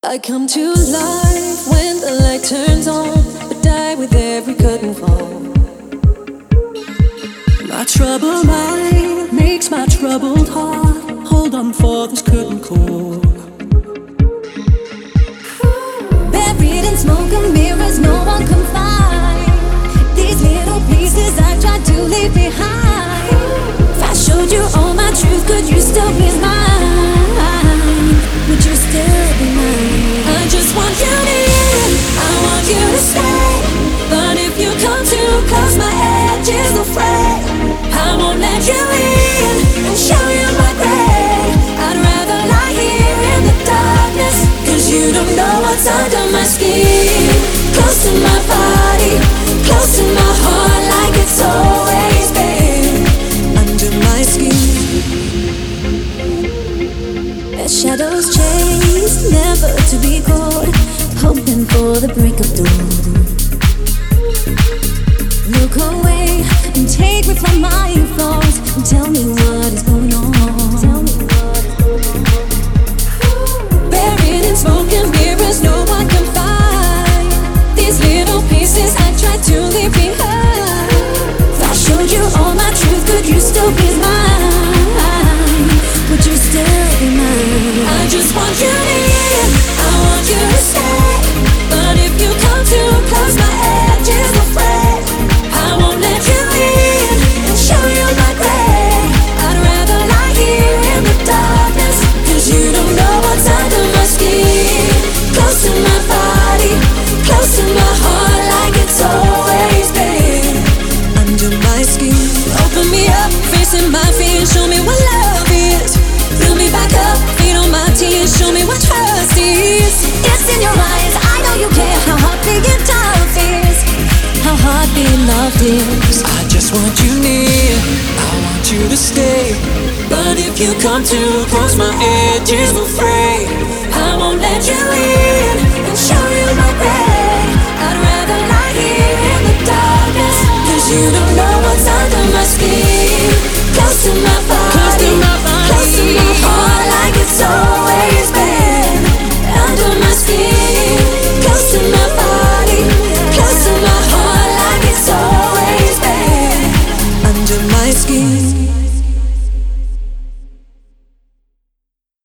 I come to life when the light turns on, but die with every curtain fall. My troubled mind makes my troubled heart hold on for this curtain call. Buried in smoke and mirrors, no one can find these little pieces I tried to leave behind. If I showed you all my truth, could you still be mine? Would you still be mine? I just want you near, I want you to stay. But if you come too close, my edges will fray. I won't let you in and show you my grave. I'd rather lie here in the darkness, 'cause you don't know what's under my skin. Close to my body, close to my heart, like it's always been under my skin. As shadows chase, never to be caught, hoping for the break of dawn. Look away and take me from my flaws and tell me what is going on. Buried in smoke and mirrors, no one can find these little pieces I tried to leave behind. If I showed you all my truth, could you still be mine? Would you still be mine? I just want you near, I want you to stay. But if you come too close, my edges will fray. I won't let you in and show you my grave. I'd rather lie here in the darkness, 'cause you don't know what's under my skin. Close to my body, close to my heart, like it's always been under my skin. Open me up, facing my fears, show me what love is. Fill me back up, feed on my tears, show me what trust is. It's in your eyes, I know you care how heartbeat your love is, how heartbeat love is. I just want you near, I want you to stay. But if you come too close, my edges will fray. I won't let you in and show you my grave. I'd rather lie here in the darkness, 'cause you don't know